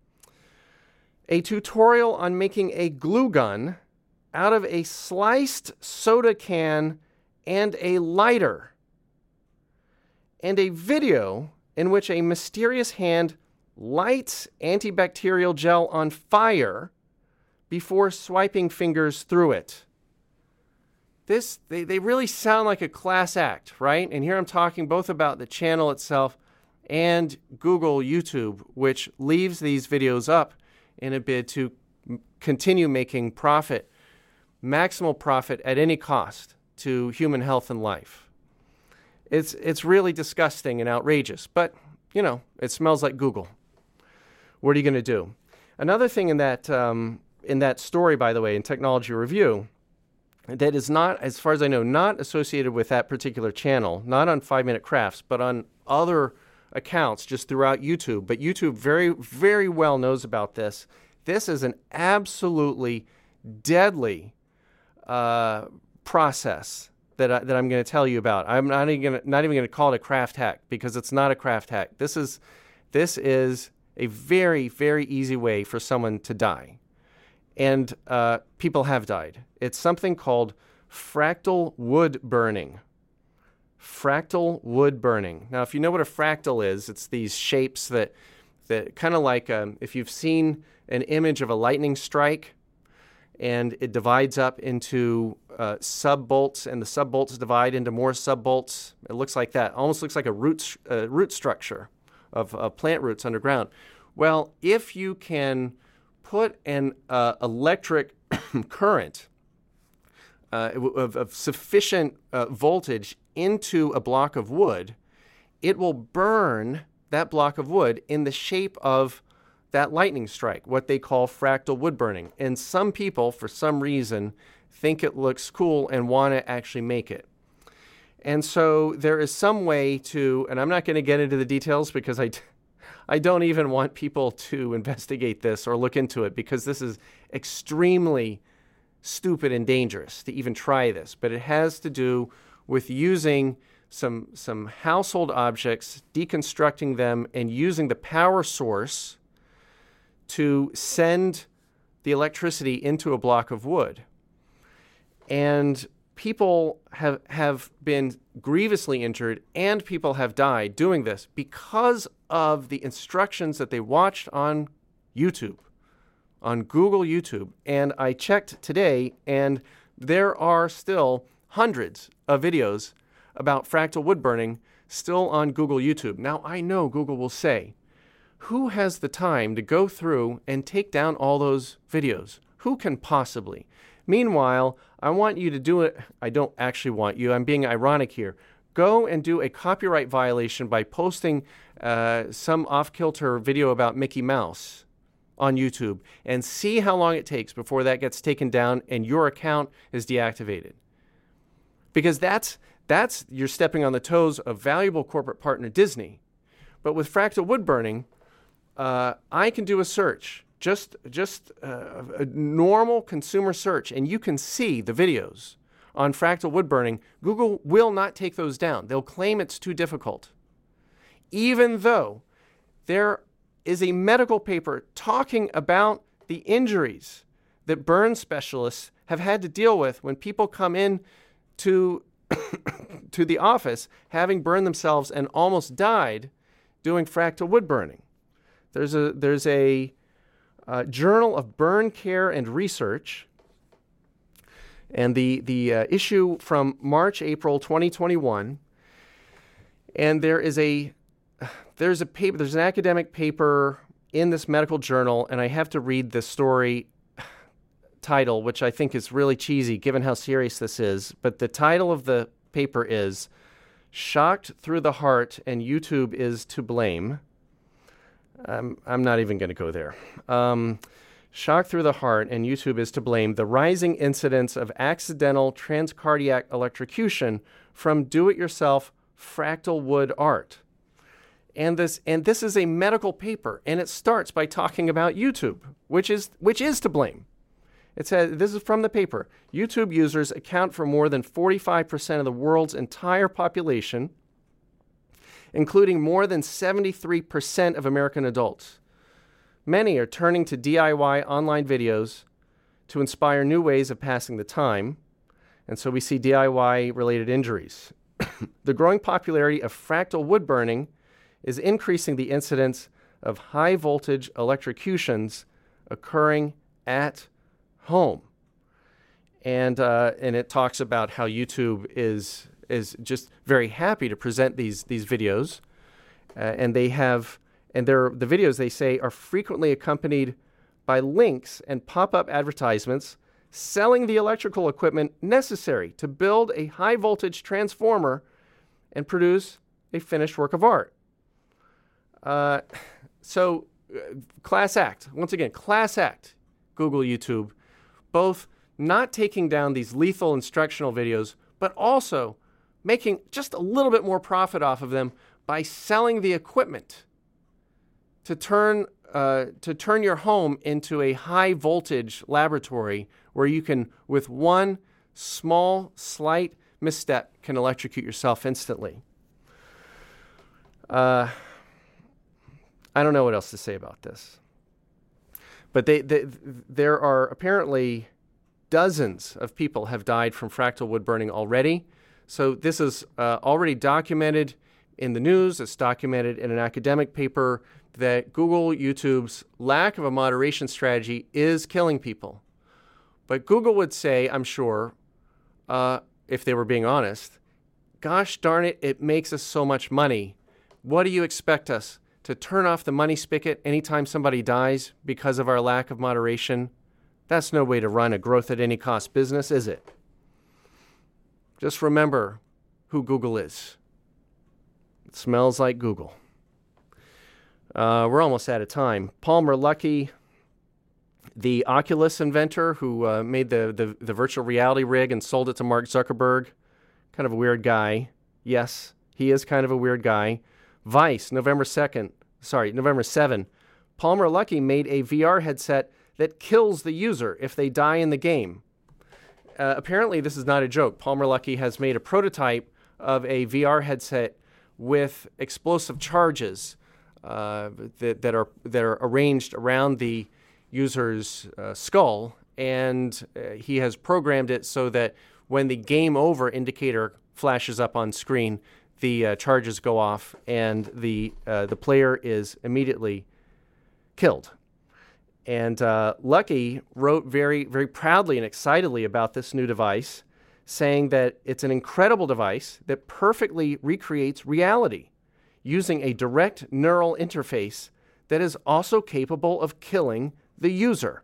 A tutorial on making a glue gun out of a sliced soda can and a lighter. And a video in which a mysterious hand lights antibacterial gel on fire before swiping fingers through it. This, they, they really sound like a class act, right? And here I'm talking both about the channel itself and Google YouTube, which leaves these videos up in a bid to m- continue making profit, maximal profit at any cost to human health and life. It's, it's really disgusting and outrageous, but, you know, it smells like Google. What are you going to do? Another thing in that um, in that story, by the way, in Technology Review, that is not, as far as I know, not associated with that particular channel, not on Five Minute Crafts, but on other accounts just throughout YouTube. But YouTube very, very well knows about this. This is an absolutely deadly uh, process that I, that I'm going to tell you about. I'm not even going to, not even going to call it a craft hack, because it's not a craft hack. This is this is a very, very easy way for someone to die. And uh, people have died. It's something called fractal wood burning. Fractal wood burning. Now, if you know what a fractal is, it's these shapes that, that kind of like um, if you've seen an image of a lightning strike and it divides up into uh, sub-bolts, and the sub-bolts divide into more sub-bolts. It looks like that. Almost looks like a root, uh, root structure of uh, plant roots underground. Well, if you can put an uh, electric current uh, of, of sufficient uh, voltage into a block of wood, it will burn that block of wood in the shape of that lightning strike, what they call fractal wood burning. And some people, for some reason, think it looks cool and want to actually make it. And so there is some way to, and I'm not going to get into the details because I, I don't even want people to investigate this or look into it, because this is extremely stupid and dangerous to even try this. But it has to do with using some, some household objects, deconstructing them, and using the power source to send the electricity into a block of wood. And people have have been grievously injured, and people have died doing this because of the instructions that they watched on YouTube, on Google YouTube. And I checked today, and there are still hundreds of videos about fractal wood burning still on Google YouTube. Now, I know Google will say, who has the time to go through and take down all those videos? Who can possibly? Meanwhile, I want you to do it. I don't actually want you. I'm being ironic here. Go and do a copyright violation by posting uh, some off-kilter video about Mickey Mouse on YouTube, and see how long it takes before that gets taken down and your account is deactivated. Because that's, that's you're stepping on the toes of valuable corporate partner Disney. But with fractal wood burning, uh, I can do a search. Just just uh, a normal consumer search, and you can see the videos on fractal wood burning. Google will not take those down. They'll claim it's too difficult. Even though there is a medical paper talking about the injuries that burn specialists have had to deal with when people come in to, to the office having burned themselves and almost died doing fractal wood burning. There's a, there's a Uh, Journal of Burn Care and Research And the, the uh, issue from March, April twenty twenty-one, and there is a, there's a paper, there's an academic paper in this medical journal, and I have to read the story title, which I think is really cheesy given how serious this is. But the title of the paper is Shocked Through the Heart and YouTube is to Blame. Um, I'm not even going to go there. Um, Shocked Through the Heart and YouTube is to Blame. The rising incidence of accidental transcardiac electrocution from do-it-yourself fractal wood art. And this and this is a medical paper, and it starts by talking about YouTube, which is which is to blame. It says, this is from the paper, YouTube users account for more than forty-five percent of the world's entire population, including more than seventy-three percent of American adults. Many are turning to D I Y online videos to inspire new ways of passing the time, and so we see D I Y-related injuries. The growing popularity of fractal wood burning is increasing the incidence of high-voltage electrocutions occurring at home. And uh, and it talks about how YouTube is is just very happy to present these these videos, uh, and they have and they're, the videos, they say, are frequently accompanied by links and pop-up advertisements selling the electrical equipment necessary to build a high-voltage transformer and produce a finished work of art. Uh, so, uh, class act. Once again, class act. Google, YouTube. Both not taking down these lethal instructional videos, but also making just a little bit more profit off of them by selling the equipment to turn uh, to turn your home into a high voltage laboratory where you can, with one small, slight misstep, can electrocute yourself instantly. Uh, I don't know what else to say about this. But they, they, there are apparently dozens of people have died from fractal wood burning already. So this is uh, already documented in the news. It's documented in an academic paper that Google, YouTube's lack of a moderation strategy is killing people. But Google would say, I'm sure, uh, if they were being honest, gosh darn it, it makes us so much money. What do you expect us to turn off the money spigot anytime somebody dies because of our lack of moderation? That's no way to run a growth at any cost business, is it? Just remember who Google is. It smells like Google. Uh, we're almost out of time. Palmer Luckey, the Oculus inventor who uh, made the, the, the virtual reality rig and sold it to Mark Zuckerberg, kind of a weird guy. Yes, he is kind of a weird guy. Vice, November second, sorry, November seventh, Palmer Luckey made a V R headset that kills the user if they die in the game. Uh, apparently, this is not a joke. Palmer Luckey has made a prototype of a V R headset with explosive charges uh, that, that are that are arranged around the user's uh, skull, and uh, he has programmed it so that when the game over indicator flashes up on screen, the uh, charges go off and the uh, the player is immediately killed. And uh, Luckey wrote very, very proudly and excitedly about this new device, saying that it's an incredible device that perfectly recreates reality using a direct neural interface that is also capable of killing the user.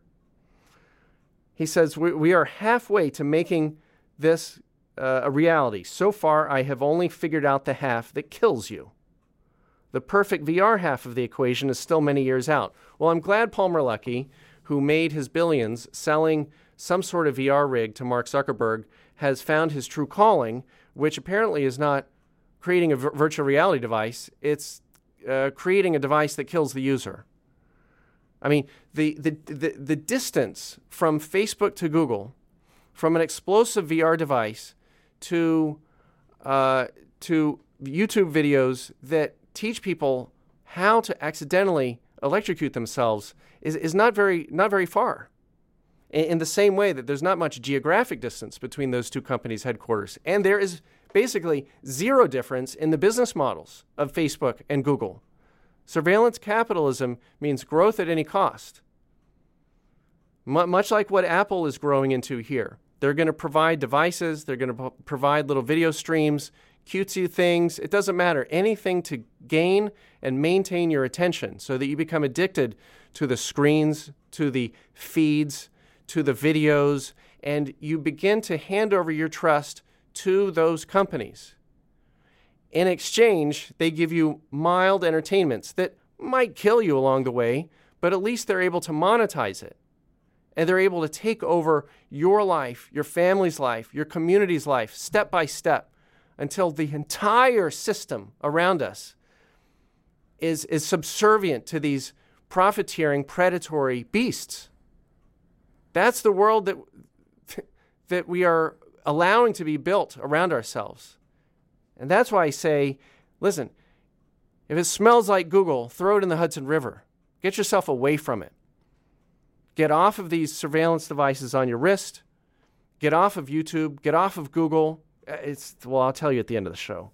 He says, we, we are halfway to making this uh, a reality. So far, I have only figured out the half that kills you. The perfect V R half of the equation is still many years out. Well, I'm glad Palmer Luckey, who made his billions selling some sort of V R rig to Mark Zuckerberg, has found his true calling, which apparently is not creating a v- virtual reality device. It's uh, creating a device that kills the user. I mean, the, the, the, the distance from Facebook to Google, from an explosive V R device to uh, to YouTube videos that teach people how to accidentally electrocute themselves is, is not very not very far. In, in the same way that there's not much geographic distance between those two companies' headquarters. And there is basically zero difference in the business models of Facebook and Google. Surveillance capitalism means growth at any cost. M- much like what Apple is growing into here. They're going to provide devices. They're going to pro- provide little video streams, cutesy things. It doesn't matter. Anything to gain and maintain your attention so that you become addicted to the screens, to the feeds, to the videos, and you begin to hand over your trust to those companies. In exchange, they give you mild entertainments that might kill you along the way, but at least they're able to monetize it. And they're able to take over your life, your family's life, your community's life, step by step, until the entire system around us is, is subservient to these profiteering, predatory beasts. That's the world that, that we are allowing to be built around ourselves. And that's why I say, listen, if it smells like Google, throw it in the Hudson River. Get yourself away from it. Get off of these surveillance devices on your wrist. Get off of YouTube. Get off of Google. It's, well, I'll tell you at the end of the show.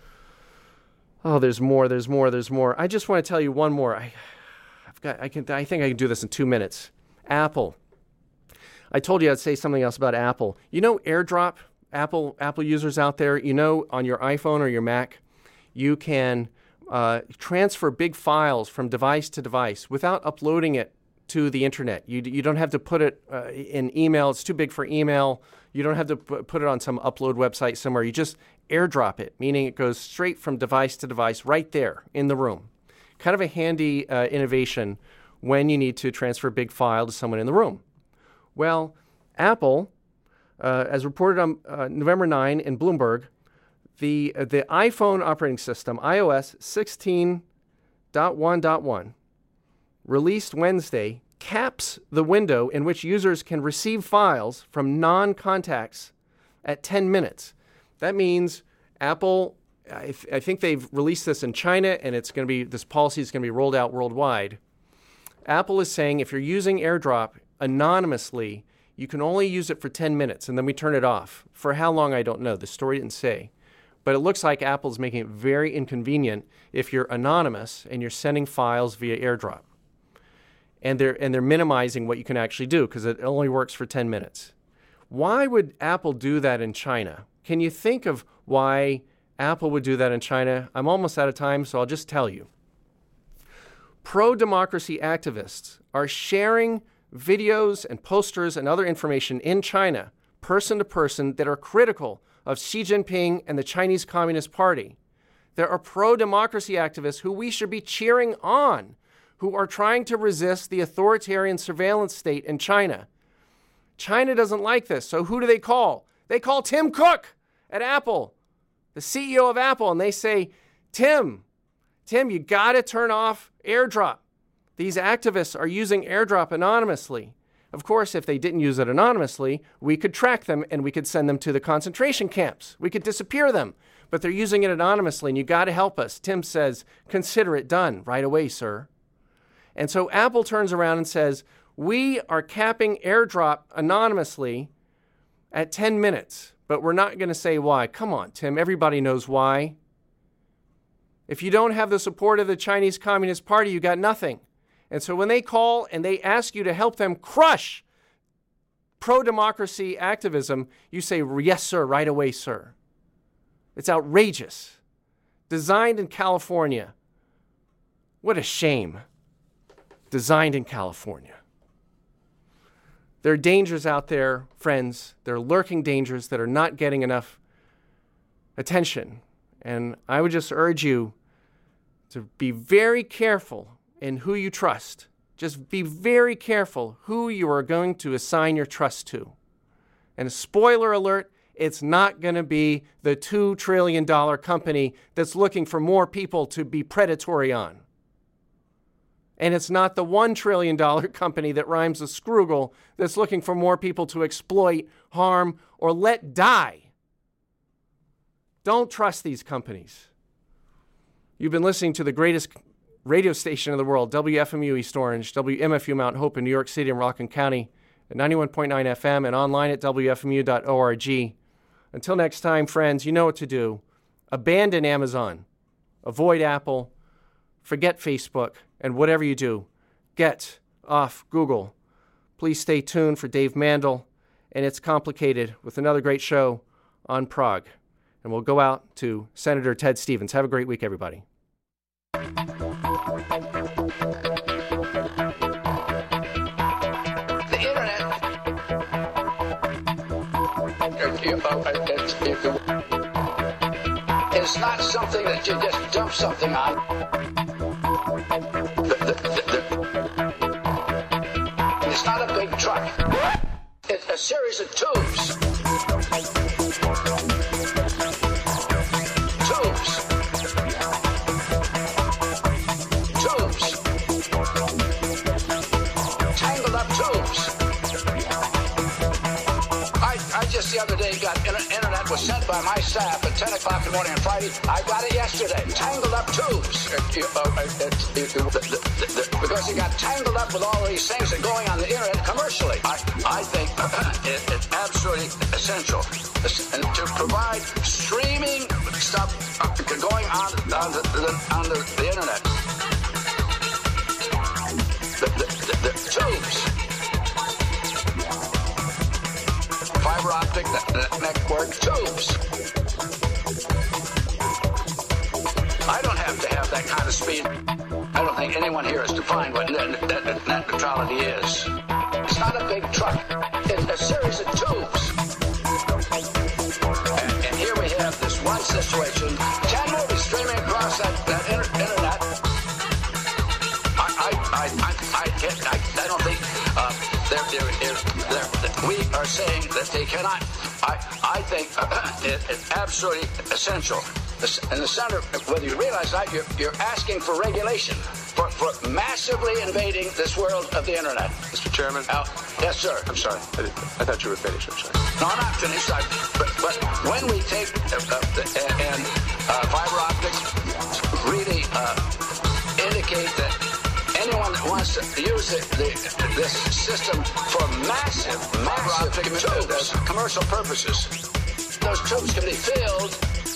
Oh, there's more, there's more, there's more. I just want to tell you one more. I, I've got, I can, I think I can do this in two minutes. Apple. I told you I'd say something else about Apple. You know AirDrop? Apple, Apple users out there, you know on your iPhone or your Mac, you can uh, transfer big files from device to device without uploading it to the internet. You you don't have to put it uh, in email. It's too big for email. You don't have to p- put it on some upload website somewhere. You just AirDrop it, meaning it goes straight from device to device right there in the room. Kind of a handy uh, innovation when you need to transfer a big file to someone in the room. Well, Apple, uh, as reported on uh, November ninth in Bloomberg, the uh, the iPhone operating system, i O S sixteen point one point one, released Wednesday, caps the window in which users can receive files from non-contacts at ten minutes. That means Apple, I, th- I think they've released this in China, and it's going to be, this policy is going to be rolled out worldwide. Apple is saying if you're using AirDrop anonymously, you can only use it for ten minutes, and then we turn it off. For how long, I don't know. The story didn't say. But it looks like Apple's making it very inconvenient if you're anonymous and you're sending files via AirDrop. And they're and they're minimizing what you can actually do because it only works for ten minutes. Why would Apple do that in China? Can you think of why Apple would do that in China? I'm almost out of time, so I'll just tell you. Pro-democracy activists are sharing videos and posters and other information in China, person to person, that are critical of Xi Jinping and the Chinese Communist Party. There are pro-democracy activists who we should be cheering on, who are trying to resist the authoritarian surveillance state in China. China doesn't like this, so who do they call? They call Tim Cook at Apple, the C E O of Apple, and they say, Tim, Tim, you got to turn off AirDrop. These activists are using AirDrop anonymously. Of course, if they didn't use it anonymously, we could track them and we could send them to the concentration camps. We could disappear them, but they're using it anonymously, and you got to help us. Tim says, consider it done right away, sir. And so Apple turns around and says, we are capping AirDrop anonymously at ten minutes, but we're not going to say why. Come on, Tim, everybody knows why. If you don't have the support of the Chinese Communist Party, you got nothing. And so when they call and they ask you to help them crush pro-democracy activism, you say, yes, sir, right away, sir. It's outrageous. Designed in California. What a shame. Designed in California. There are dangers out there, friends. There are lurking dangers that are not getting enough attention. And I would just urge you to be very careful in who you trust. Just be very careful who you are going to assign your trust to. And a spoiler alert, it's not going to be the two trillion dollars company that's looking for more people to be predatory on. And it's not the one trillion dollars company that rhymes with Scroogle that's looking for more people to exploit, harm, or let die. Don't trust these companies. You've been listening to the greatest radio station in the world, W F M U East Orange, W M F U Mount Hope in New York City and Rockland County, at ninety-one point nine F M and online at W F M U dot org. Until next time, friends, you know what to do. Abandon Amazon. Avoid Apple. Forget Facebook. And whatever you do, get off Google. Please stay tuned for Dave Mandel and It's Complicated with another great show on Prog. And we'll go out to Senator Ted Stevens. Have a great week, everybody. The internet is not something that you just dump something on. The, the, the, the, it's not a big truck. It's a series of tubes. Tubes. Tubes. Tangled up tubes. I, I just the other day got inter- internet was sent by my staff at ten o'clock in the morning on Friday. I got it yesterday. Tangled up tubes. It, it, uh, it, it, it, the, the, the, because it got tangled up with all these things that are going on the internet commercially. I, I think it, it's absolutely essential and to provide streaming stuff going on on the, the, on the, the internet. The, the, the, the tubes. Fiber optic network tubes. I don't have to have that kind of speed. I don't think anyone here has defined what net, net, net, net neutrality is. It's not a big truck. It's a series of tubes. And, and here we have this one situation. Ten movies streaming across that, that inter- internet. I, I, I, I, I, can't, I, I don't think uh, they're, they're, they're, they're, we are saying that they cannot. I, I think uh, it, it's absolutely essential. In the center, whether you realize that, you're, you're asking for regulation, for, for massively invading this world of the internet. Mister Chairman? Uh, yes, sir. I'm sorry. I, didn't, I thought you were finished. I'm sorry. No, I'm not finished. I, but, but when we take uh, uh, the, and uh, fiber optics really uh, indicate that anyone that wants to use it, the, this system for massive, massive tubes, commercial purposes, those tubes can be filled.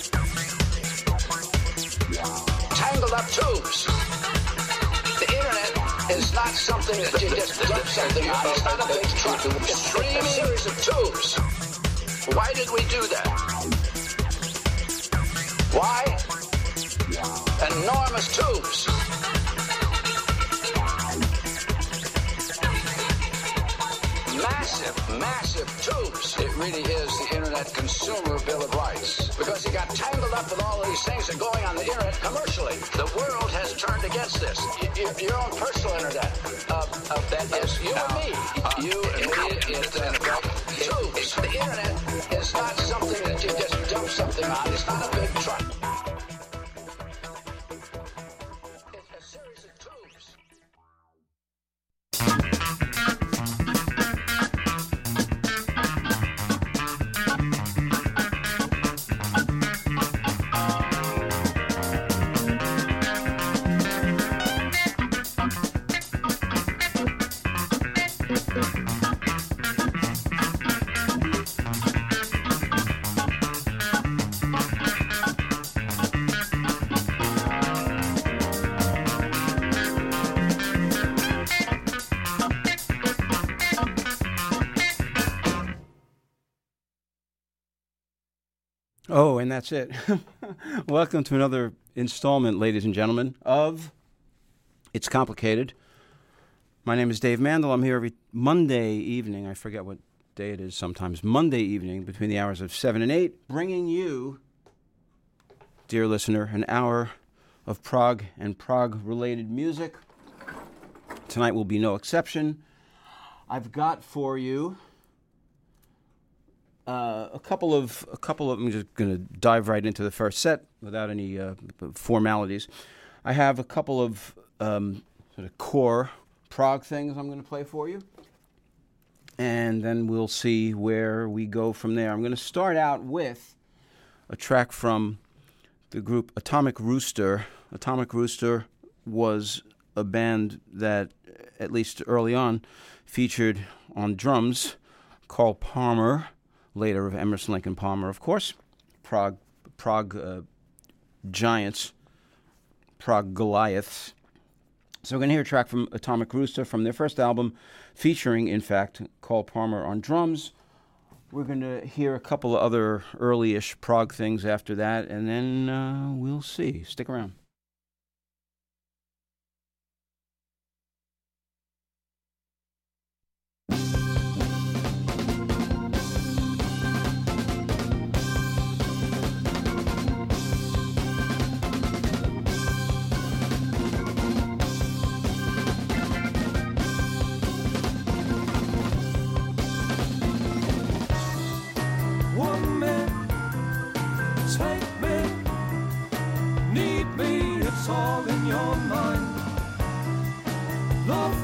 Tangled up tubes. The internet is not something that you just dump something on. It's not a big truck. It's streaming a series of tubes. Why did we do that? Why? Enormous tubes. Massive, massive tubes. It really is the Internet Consumer Bill of Rights. Because it got tangled up with all of these things that are going on the Internet commercially. The world has turned against this. Y- your, your own personal Internet. Uh, uh, that is you and me. Uh, you and me. It, uh, tubes. The Internet is not something that you just dump something on. It's not a big truck. It's a series of tubes. Oh, and that's it. Welcome to another installment, ladies and gentlemen, of It's Complicated. My name is Dave Mandel. I'm here every Monday evening. I forget what day it is sometimes. Monday evening between the hours of seven and eight, bringing you, dear listener, an hour of prog and prog-related music. Tonight will be no exception. I've got for you Uh, a couple of, a couple of, I'm just going to dive right into the first set without any uh, formalities. I have a couple of um, sort of core prog things I'm going to play for you. And then we'll see where we go from there. I'm going to start out with a track from the group Atomic Rooster. Atomic Rooster was a band that, at least early on, featured on drums Carl Palmer, later of Emerson, Lake and Palmer, of course, Prog, Prog uh, Giants, Prog Goliaths. So we're going to hear a track from Atomic Rooster from their first album, featuring, in fact, Carl Palmer on drums. We're going to hear a couple of other early-ish prog things after that, and then uh, we'll see. Stick around. All in your mind. Love